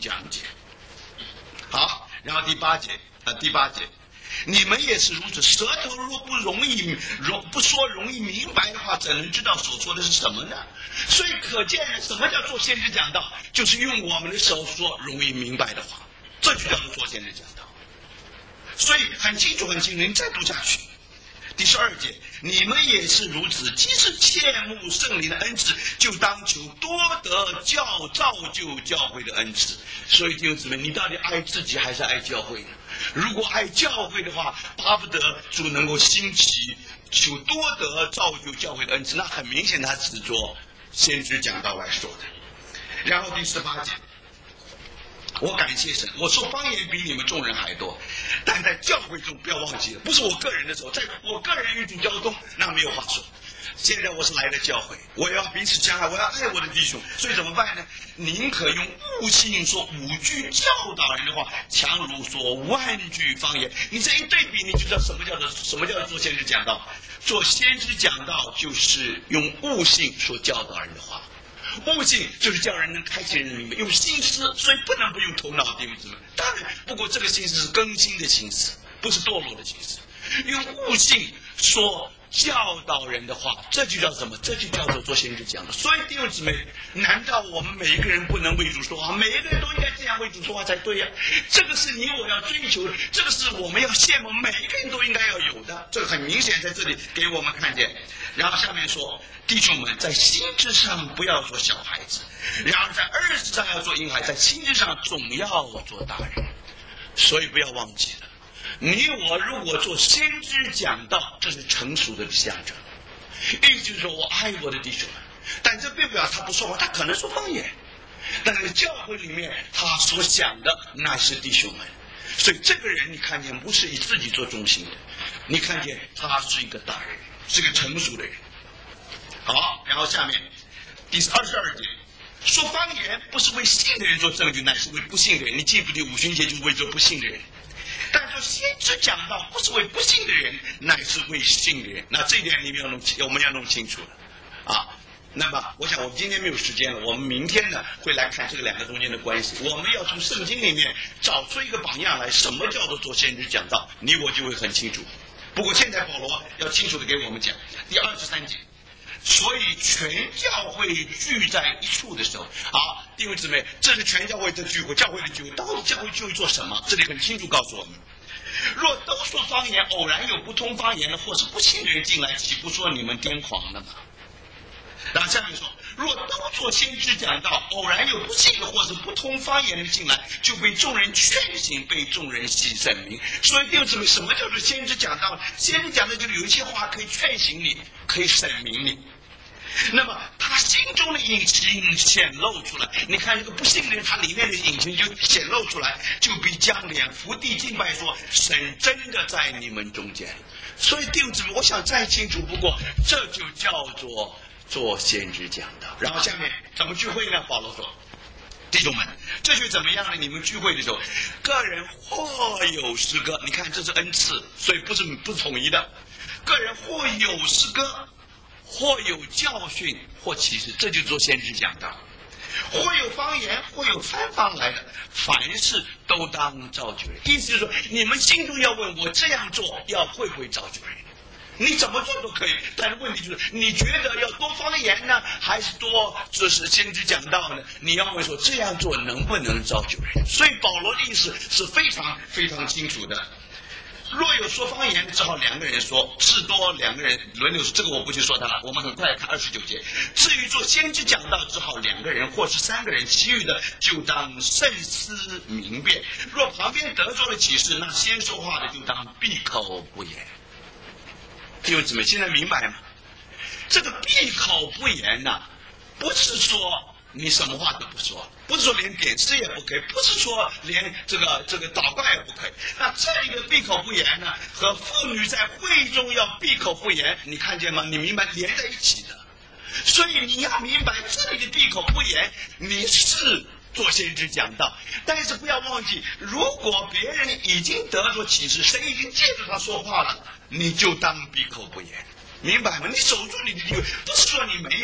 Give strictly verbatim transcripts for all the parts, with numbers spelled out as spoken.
讲解。好，然后第八节啊，第八节，你们也是如此，舌头若不容易容不说容易明白的话，怎能知道所说的是什么呢？所以可见什么叫做先知讲道，就是用我们的手说容易明白的话，这就叫做做先知讲道。所以很清楚很清楚，你再读下去。第十二节，你们也是如此，既是切慕圣灵的恩赐，就当求多得教造就教会的恩赐。所以弟兄姊妹，你到底爱自己还是爱教会呢？如果爱教会的话，巴不得主能够兴起求多得造就教会的恩赐，那很明显他是做先知讲道来说的。然后第十八节，我感谢神，我说方言比你们众人还多，但在教会中不要忘记了，不是我个人的时候，在我个人与主交通，那没有话说。现在我是来的教会，我要彼此相爱，我要爱我的弟兄，所以怎么办呢？宁可用悟性说五句教导人的话，强如说万句方言。你这一对比，你就知道什么叫做什么叫做做先知讲道。做先知讲道就是用悟性说教导人的话。悟性就是叫人能开启人的明白，用心思，所以不能不用头脑，弟兄姊妹。当然，不过这个心思是更新的心思，不是堕落的心思。用悟性说教导人的话，这就叫什么？这就叫做做先知讲的。所以弟兄姊妹，难道我们每一个人不能为主说话？每一个人都应该这样为主说话才对呀、啊！这个是你我要追求的，这个是我们要羡慕，每一个人都应该要有的。这个很明显在这里给我们看见。然后下面说，弟兄们，在心智上不要做小孩子，然而在儿子上要做婴孩，在心智上总要做大人。所以不要忘记了，你我如果做先知讲道，这是成熟的象征。意思就是说我爱我的弟兄们，但这并不表示他不说话，他可能说方言，但是教会里面他所想的那是弟兄们。所以这个人你看见不是以自己做中心的，你看见他是一个大人，是个成熟的人。好，然后下面第二十二节，说方言不是为信的人做证据，乃是为不信的人。你记不记五旬节就是为做不信的人？但说先知讲道不是为不信的人，乃是为信的人。那这一点你们要弄清，我们要弄清楚了啊。那么我想我们今天没有时间了，我们明天呢会来看这个两个中间的关系。我们要从圣经里面找出一个榜样来，什么叫做做先知讲道，你我就会很清楚。不过现在保罗要清楚的给我们讲第二十三节，所以全教会聚在一处的时候，啊，弟兄姊妹，这是全教会的聚会，教会的聚会，到底教会聚会做什么？这里很清楚告诉我们，若都说方言，偶然有不通方言的或是不信的人进来，岂不说你们癫狂了吗？然后下面说，若都做先知讲道，偶然有不信的或是不通方言的进来，就被众人劝醒，被众人洗审明。所以弟兄姊妹，什么叫做先知讲道？先知讲的就是有一些话可以劝醒你，可以审明你。那么他心中的隐情显露出来，你看这个不信的人，他里面的隐情就显露出来，就必将脸伏地敬拜说，神真的在你们中间。所以弟兄姊妹，我想再清楚不过，这就叫做做先知讲道。然后下面怎么聚会呢？保罗说，弟兄们，这就怎么样呢？你们聚会的时候，个人或有诗歌，你看这是恩赐，所以不是不是统一的，个人或有诗歌，或有教训，或启示，这就做先知讲道。或有方言，或有三方来的，凡事都当造就人。意思就是说，你们心中要问，我这样做要会不会造就人？你怎么做都可以，但是问题就是，你觉得要多方言呢，还是多就是先知讲道呢？你要问说这样做能不能造就人？所以保罗的意思是非常非常清楚的。若有说方言，只好两个人说，至多两个人轮流说，这个我不去说它了。我们很快看二十九节。至于做先知讲道，只好两个人或是三个人，其余的就当慎思明辨。若旁边得着了启示，那先说话的就当闭口不言。弟兄姊妹，现在明白吗？这个闭口不言呢、啊，不是说你什么话都不说，不是说连点诗也不可以，不是说连这个这个祷告也不可以。那这一个闭口不言呢，和妇女在会中要闭口不言，你看见吗？你明白连在一起的。所以你要明白，这里的闭口不言，你是做先知讲道，但是不要忘记，如果别人已经得着启示，神已经借着他说话了，你就当闭口不言，明白吗？你守住你的地位，不是说你没有，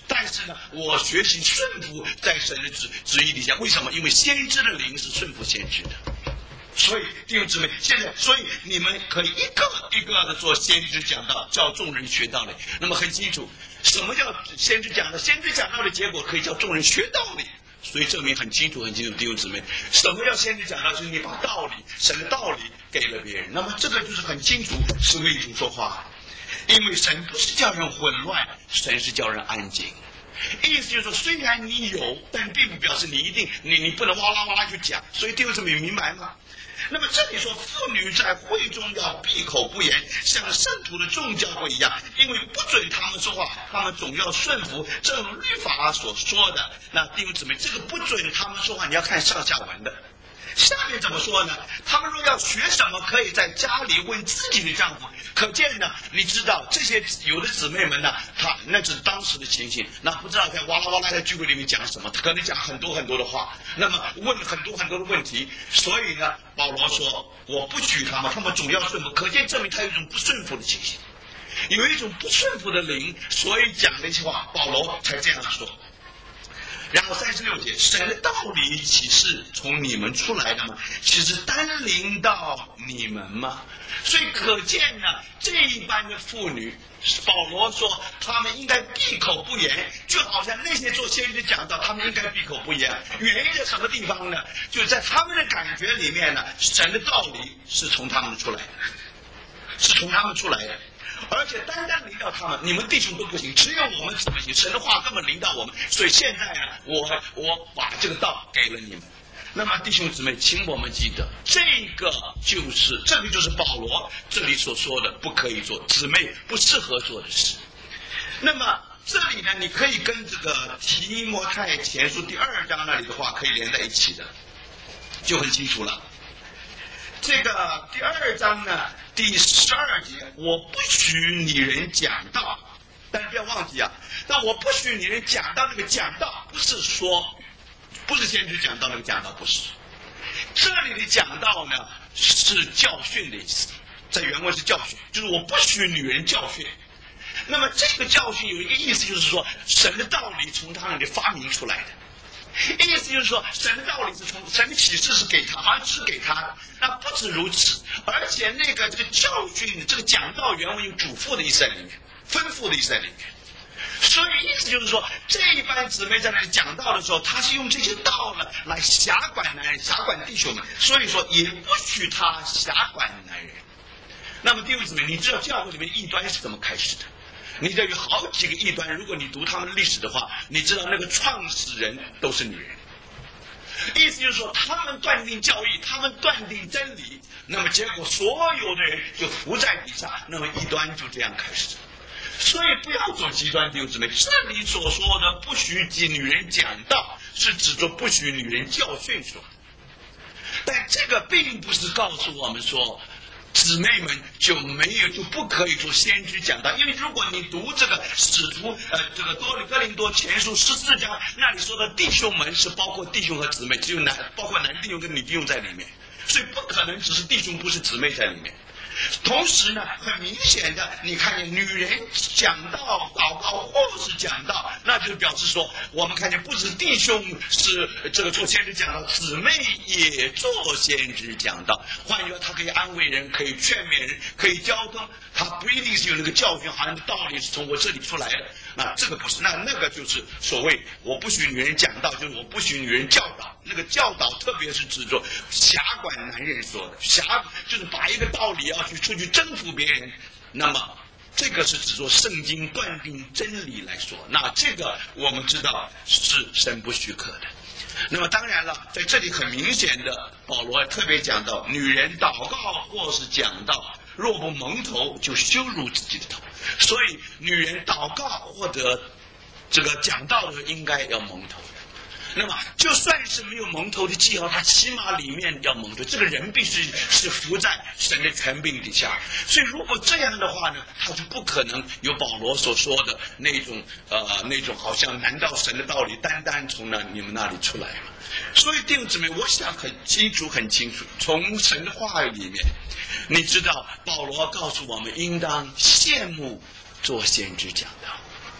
但是呢，我学习顺服在神的旨旨意底下。为什么？因为先知的灵是顺服先知的。所以弟兄姊妹，现在所以你们可以一个一个的做先知讲道，叫众人学道理。那么很清楚，什么叫先知讲道？先知讲道的结果可以叫众人学道理。所以证明很清楚很清楚，弟兄姊妹，什么叫先知讲道？就是你把道理神的道理给了别人。那么这个就是很清楚是为主说话。因为神不是叫人混乱，神是叫人安静。意思就是说，虽然你有，但并不表示你一定你你不能哇啦哇啦去讲。所以弟兄姊妹明白吗？那么这里说，妇女在会中要闭口不言，像圣徒的众教会一样，因为不准他们说话，他们总要顺服，正如律法所说的。那弟兄姊妹，这个不准他们说话，你要看上下文的。下面怎么说呢？他们若要学什么，可以在家里问自己的丈夫。可见呢，你知道这些有的姊妹们呢，她那是当时的情形，那不知道在哇啦哇啦的聚会里面讲什么，他可能讲很多很多的话，那么问很多很多的问题。所以呢，保罗说我不许他们，他们总要顺服。可见证明他有一种不顺服的情形，有一种不顺服的灵，所以讲那些话，保罗才这样说。然后三十六节，神的道理岂是从你们出来的吗？岂是单临到你们吗？所以可见呢，这一般的妇女，保罗说他们应该闭口不言，就好像那些做先知讲到他们应该闭口不言。原因在什么地方呢？就在他们的感觉里面呢，神的道理是从他们出来的，是从他们出来的。而且单单临到他们，你们弟兄都不行，只有我们怎么行？神的话根本临到我们，所以现在呢，我我把这个道给了你们。那么弟兄姊妹，请我们记得，这个就是这个就是保罗这里所说的不可以做，姊妹不适合做的事。那么这里呢，你可以跟这个提摩太前书第二章那里的话可以连在一起的，就很清楚了。这个第二章呢，第十二节，我不许你人讲道，但是不要忘记啊，那我不许你人讲道，那个讲道不是说，不是先知讲道那个讲道，不是。这里的讲道呢是教训的意思，在原文是教训，就是我不许女人教训。那么这个教训有一个意思，就是说神的道理从他那里发明出来的。意思就是说，神的道理是从神的启示是给他，好像只给他的。那不止如此，而且那个这个教训，这个讲道原文有嘱咐的意思在里面，吩咐的意思在里面。所以意思就是说，这一班姊妹在那里讲道的时候，他是用这些道呢来辖管男人，辖管弟兄们。所以说，也不许他辖管男人。那么弟兄姊妹，你知道教会里面异端是怎么开始的？你这有好几个异端，如果你读他们的历史的话，你知道那个创始人都是女人。意思就是说，他们断定教义，他们断定真理，那么结果所有的人就伏在底下，那么异端就这样开始。所以不要走极端，弟兄姊妹。这里所说的不许女人讲道，是指着不许女人教训说的。但这个并不是告诉我们说姊妹们就没有就不可以做先知讲道，因为如果你读这个使徒呃这个多哥林多前书十四章，那里说的弟兄们是包括弟兄和姊妹，只有男包括男弟兄跟女弟兄在里面，所以不可能只是弟兄不是姊妹在里面。同时呢，很明显的，你看见女人讲道、祷告或是讲道，那就表示说，我们看见不止弟兄是这个做先知讲道，姊妹也做先知讲道。换句话，他可以安慰人，可以劝勉人，可以交通，他不一定是有那个教训，好像道理是从我这里出来的。那这个不是，那那个就是所谓我不许女人讲道，就是我不许女人教导。那个教导特别是指着辖管男人说的，辖就是把一个道理要去出去征服别人，那么这个是指着圣经断定真理来说，那这个我们知道是神不许可的。那么当然了，在这里很明显的，保罗特别讲到，女人祷告或是讲道，若不蒙头，就羞辱自己的头。所以女人祷告或者这个讲道的应该要蒙头。那么就算是没有蒙头的记号，他起码里面要蒙头，这个人必须是服在神的权柄底下。所以如果这样的话呢，他就不可能有保罗所说的那种呃那种好像难道神的道理单单从那你们那里出来吗？所以弟兄姊妹，我想很清楚很清楚，从神的话语里面，你知道保罗告诉我们应当羡慕做先知讲道。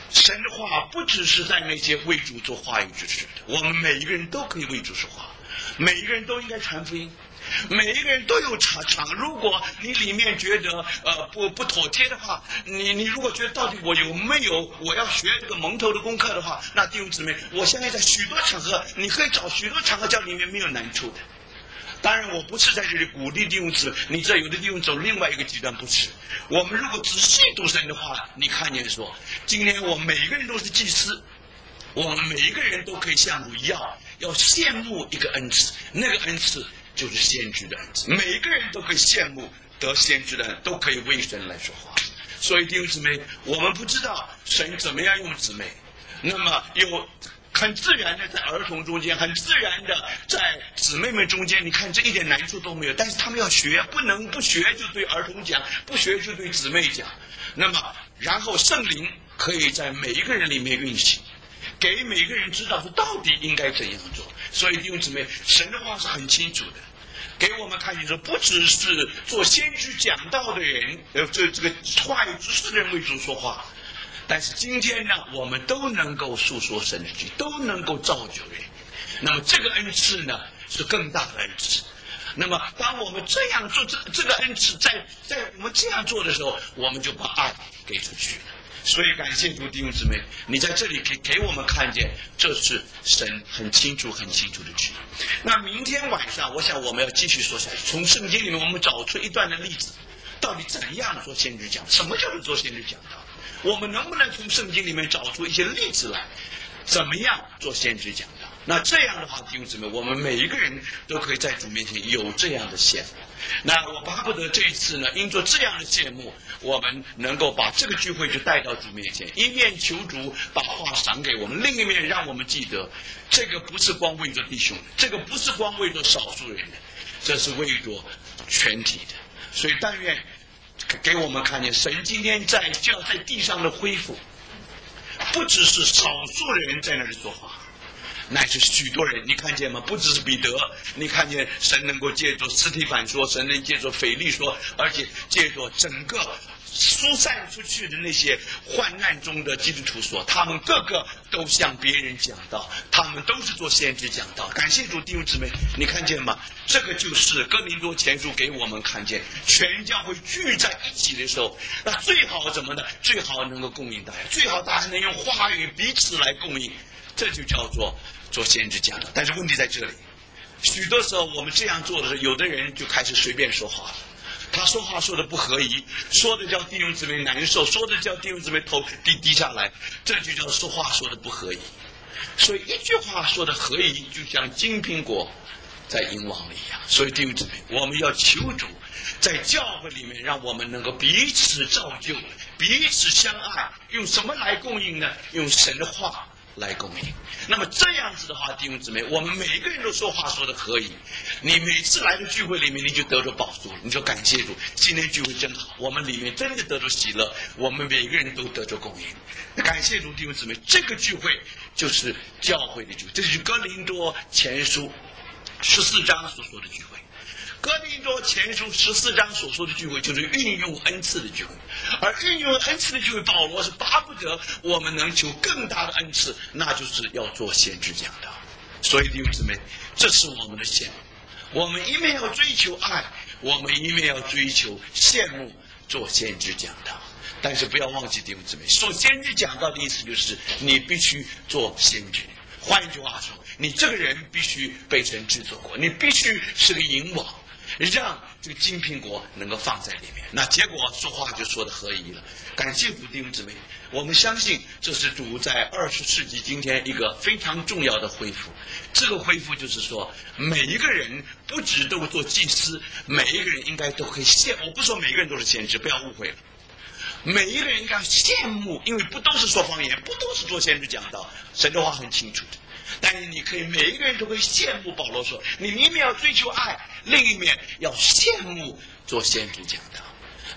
神的话不只是在那些为主做话语之士的，我们每一个人都可以为主说话，每一个人都应该传福音，每一个人都有场场。如果你里面觉得呃不不妥帖的话，你你如果觉得到底我有没有我要学这个蒙头的功课的话，那弟兄姊妹，我相信在许多场合你可以找许多场合叫里面没有难处的。当然我不是在这里鼓励弟兄姊妹，你这有的弟兄走另外一个极端，不是。我们如果仔细读神的话，你看见说今天我们每一个人都是祭司，我们每一个人都可以像主要要羡慕一个恩赐，那个恩赐就是先知的恩赐，每一个人都可以羡慕得先知的恩，都可以为神来说话。所以弟兄姊妹，我们不知道神怎么样用姊妹，那么有很自然的在儿童中间，很自然的在姊妹们中间，你看这一点难处都没有，但是他们要学，不能不学就对儿童讲，不学就对姊妹讲。那么然后圣灵可以在每一个人里面运行，给每个人知道说到底应该怎样做。所以弟兄姊妹，神的话是很清楚的，给我们看见说不只是做先知讲道的人，呃，这这个话语之士的人为主说话，但是今天呢，我们都能够诉说神的旨意，都能够造就人。那么这个恩赐呢，是更大的恩赐。那么当我们这样做，这这个恩赐在在我们这样做的时候，我们就把爱给出去了。所以感谢主弟兄姊妹，你在这里给给我们看见，这是神很清楚很清楚的旨意。那明天晚上我想我们要继续说下去，从圣经里面我们找出一段的例子，到底怎样做先知讲，什么叫做做先知讲道，我们能不能从圣经里面找出一些例子来，怎么样做先知讲道。那这样的话弟兄姊妹，我们每一个人都可以在主面前有这样的羡慕。那我巴不得这一次呢，因做这样的羡慕，我们能够把这个聚会就带到主面前，一面求主把话赏给我们，另一面让我们记得，这个不是光为着弟兄的，这个不是光为着少数人的，这是为着全体的。所以但愿给我们看见神今天在就要在地上的恢复，不只是少数人在那里说话，乃是许多人。你看见吗？不只是彼得，你看见神能够借着司提反说，神能借着腓力说，而且借着整个疏散出去的那些患难中的基督徒说，他们个个都向别人讲道，他们都是做先知讲道。感谢主弟兄姊妹，你看见吗？这个就是哥林多前书给我们看见，全教会聚在一起的时候，那最好怎么呢？最好能够供应大家，最好大家能用话语彼此来供应，这就叫做做先知讲道。但是问题在这里，许多时候我们这样做的时候，有的人就开始随便说话了，他说话说的不合宜，说的叫弟兄姊妹难受，说的叫弟兄姊妹头低低下来，这就叫说话说的不合宜。所以一句话说的合宜，就像金苹果在银网里一样。所以弟兄姊妹，我们要求主在教会里面让我们能够彼此造就，彼此相爱。用什么来供应呢？用神的话来供应。那么这样子的话，弟兄姊妹，我们每个人都说话说的可以，你每次来的聚会里面你就得着宝珠，你说感谢主，今天聚会真好，我们里面真的得着喜乐，我们每个人都得着供应。感谢主弟兄姊妹，这个聚会就是教会的聚会，这是哥林多前书十四章所说的聚会。哥林多前书十四章所说的聚会，就是运用恩赐的聚会。而运用恩赐的聚会，保罗是巴不得我们能求更大的恩赐，那就是要做先知讲道。所以弟兄姊妹，这是我们的羡慕。我们一面要追求爱，我们一面要追求羡慕做先知讲道。但是不要忘记弟兄姊妹，做先知讲道的意思就是你必须做先知。换一句话说，你这个人必须被神制作过，你必须是个引网，让这个金苹果能够放在里面，那结果说话就说的合宜了。感谢主弟兄姊妹，我们相信这是主在二十世纪今天一个非常重要的恢复。这个恢复就是说，每一个人不只都做祭司，每一个人应该都可以羡，我不说每个人都是先知，不要误会了。每一个人应该羡慕，因为不都是说方言，不都是做先知讲道，神的话很清楚的。但是你可以每一个人都会羡慕。保罗说，你一面要追求爱，另一面要羡慕做先知讲道。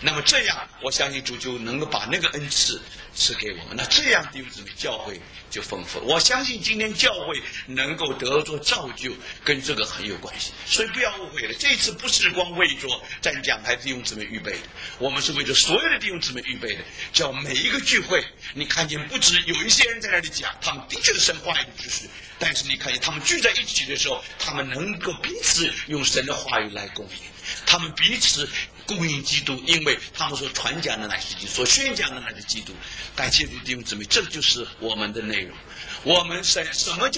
那么这样，我相信主就能够把那个恩赐赐给我们。那这样弟兄姊妹，教会就丰富了。我相信今天教会能够得着造就，跟这个很有关系。所以不要误会了，这次不是光为着站讲台弟兄姊妹预备的，我们是为着所有的弟兄姊妹预备的。叫每一个聚会，你看见不止有一些人在那里讲，他们的确是神话语的知识，但是你看见他们聚在一起的时候，他们能够彼此用神的话语来供应，他们彼此供应基督，因为他们所传讲的乃是基督，所宣讲的乃是基督。感谢主弟兄姊妹，这就是我们的内容。我们什什么叫